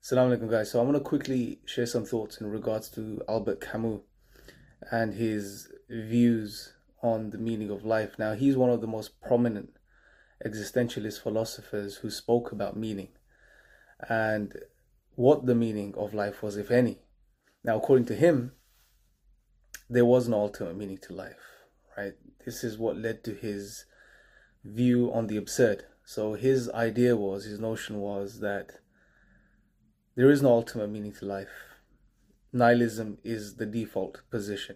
Assalamu alaikum guys. So I want to quickly share some thoughts in regards to Albert Camus and his views on the meaning of life. Now, he's one of the most prominent existentialist philosophers who spoke about meaning and what the meaning of life was, if any. Now, according to him, there was no ultimate meaning to life, right? This is what led to his view on the absurd. So his notion was that there is no ultimate meaning to life. Nihilism is the default position.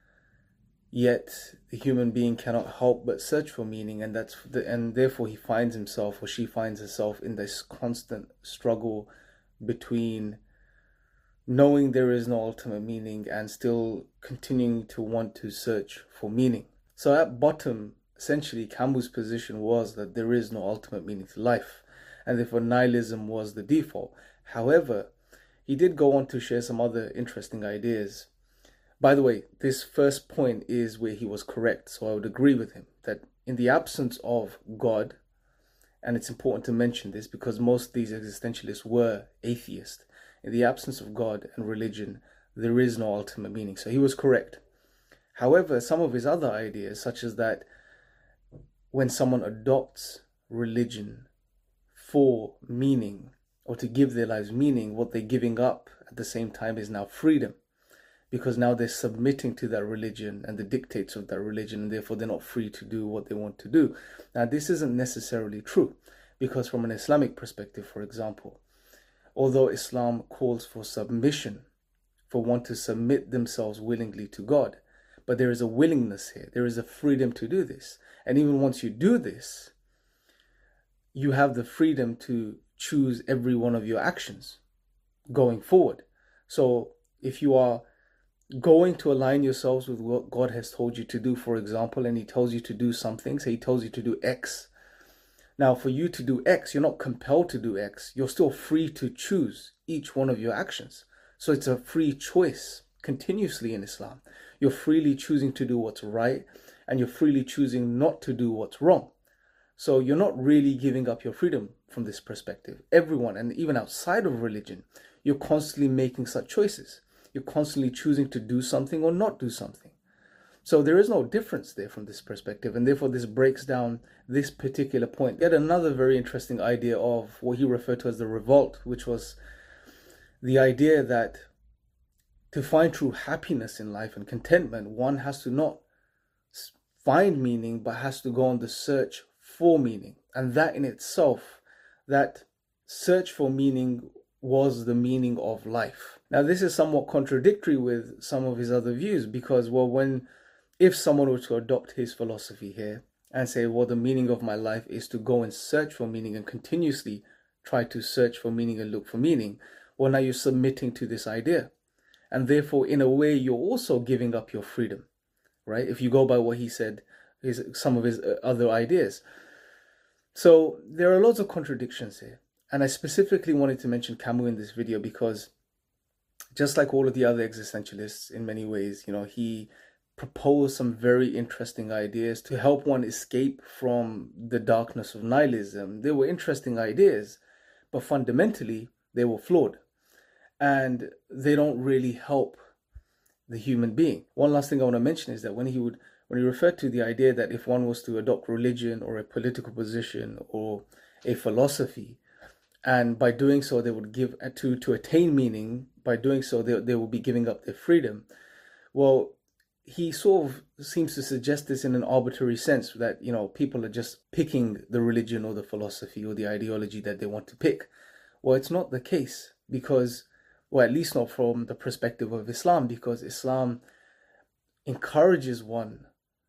Yet the human being cannot help but search for meaning, and therefore he finds himself, or she finds herself, in this constant struggle between knowing there is no ultimate meaning and still continuing to want to search for meaning. So at bottom, essentially, Camus' position was that there is no ultimate meaning to life, and therefore nihilism was the default. However, he did go on to share some other interesting ideas. By the way, this first point is where he was correct, so I would agree with him that in the absence of God, and it's important to mention this because most of these existentialists were atheists, in the absence of God and religion, there is no ultimate meaning. So he was correct. However, some of his other ideas, such as that when someone adopts religion for meaning, or to give their lives meaning, what they're giving up at the same time is now freedom, because now they're submitting to that religion and the dictates of that religion, and therefore they're not free to do what they want to do. Now, this isn't necessarily true, because from an Islamic perspective, for example, although Islam calls for submission, for one to submit themselves willingly to God, but there is a willingness here, there is a freedom to do this. And even once you do this, you have the freedom to choose every one of your actions going forward. So if you are going to align yourselves with what God has told you to do, for example, and he tells you to do something, say he tells you to do X. Now, for you to do X, you're not compelled to do X. You're still free to choose each one of your actions. So it's a free choice continuously in Islam. You're freely choosing to do what's right, and you're freely choosing not to do what's wrong. So you're not really giving up your freedom from this perspective. Everyone, and even outside of religion, you're constantly making such choices. You're constantly choosing to do something or not do something. So there is no difference there from this perspective, and therefore this breaks down this particular point. Yet another very interesting idea of what he referred to as the revolt, which was the idea that to find true happiness in life and contentment, one has to not find meaning, but has to go on the search for meaning. And that in itself, that search for meaning was the meaning of life. Now, this is somewhat contradictory with some of his other views, because, well, if someone were to adopt his philosophy here and say, well, the meaning of my life is to go and search for meaning and continuously try to search for meaning and look for meaning, well, now you're submitting to this idea. And therefore, in a way, you're also giving up your freedom, right? If you go by what he said, some of his other ideas. So there are lots of contradictions here. And I specifically wanted to mention Camus in this video because just like all of the other existentialists in many ways, he proposed some very interesting ideas to help one escape from the darkness of nihilism. They were interesting ideas, but fundamentally they were flawed and they don't really help the human being. One last thing I want to mention is that when he referred to the idea that if one was to adopt religion or a political position or a philosophy, and by doing so they would give to attain meaning, by doing so they will be giving up their freedom. Well, he sort of seems to suggest this in an arbitrary sense, that people are just picking the religion or the philosophy or the ideology that they want to pick. Well, it's not the case, because, well, at least not from the perspective of Islam, because Islam encourages one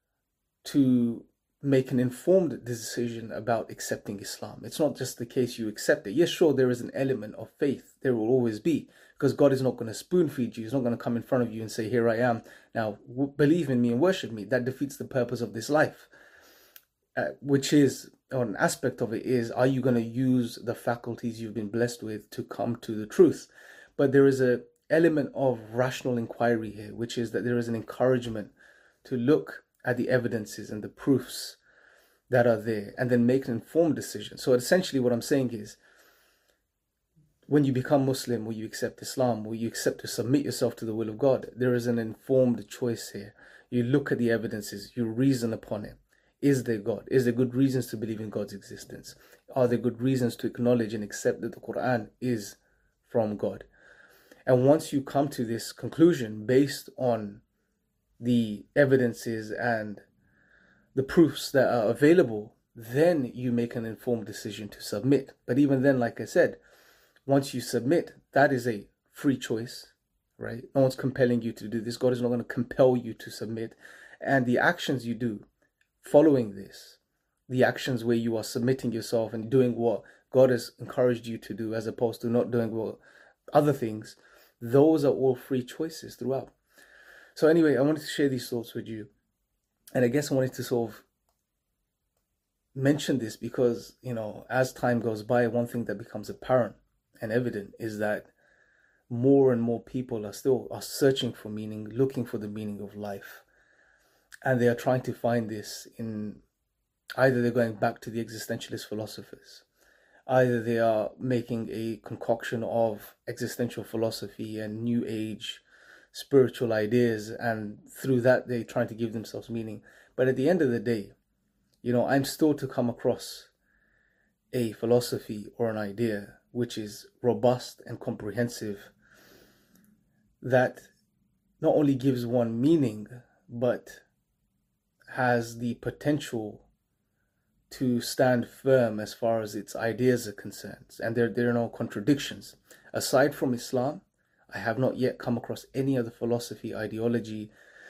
to make an informed decision about accepting Islam. It's not just the case you accept it. Yes, sure, there is an element of faith. There will always be, because God is not going to spoon feed you. He's not going to come in front of you and say, here I am, now believe in me and worship me. That defeats the purpose of this life, which is, or an aspect of it is, are you going to use the faculties you've been blessed with to come to the truth? But there is an element of rational inquiry here, which is that there is an encouragement to look at the evidences and the proofs that are there and then make an informed decision. So essentially what I'm saying is, when you become Muslim, or you accept Islam, or you accept to submit yourself to the will of God, there is an informed choice here. You look at the evidences, you reason upon it. Is there God? Is there good reasons to believe in God's existence? Are there good reasons to acknowledge and accept that the Quran is from God? And once you come to this conclusion based on the evidences and the proofs that are available, then you make an informed decision to submit. But even then, like I said, once you submit, that is a free choice, right? No one's compelling you to do this. God is not going to compel you to submit. And the actions you do following this, the actions where you are submitting yourself and doing what God has encouraged you to do, as opposed to not doing what other things, those are all free choices throughout. So anyway, I wanted to share these thoughts with you. And I guess I wanted to sort of mention this because, as time goes by, one thing that becomes apparent and evident is that more and more people are searching for meaning, looking for the meaning of life. And they are trying to find this in either they're going back to the existentialist philosophers, either they are making a concoction of existential philosophy and new age spiritual ideas, and through that they're trying to give themselves meaning. But at the end of the day, I'm still to come across a philosophy or an idea which is robust and comprehensive, that not only gives one meaning, but has the potential to stand firm as far as its ideas are concerned. And there are no contradictions. Aside from Islam, I have not yet come across any other philosophy, ideology,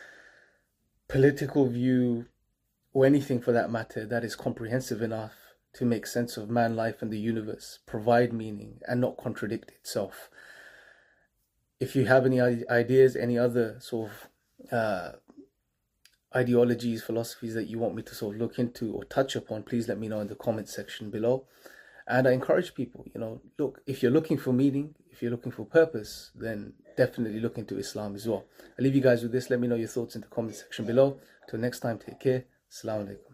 political view, or anything for that matter that is comprehensive enough to make sense of man, life, and the universe, provide meaning, and not contradict itself. If you have any ideas, any other sort of ideologies, philosophies that you want me to sort of look into or touch upon, please let me know in the comment section below. And I encourage people, look, if you're looking for meaning, if you're looking for purpose, then definitely look into Islam as well. I'll leave you guys with this. Let me know your thoughts in the comment section below. Till next time, take care. Assalamu alaikum.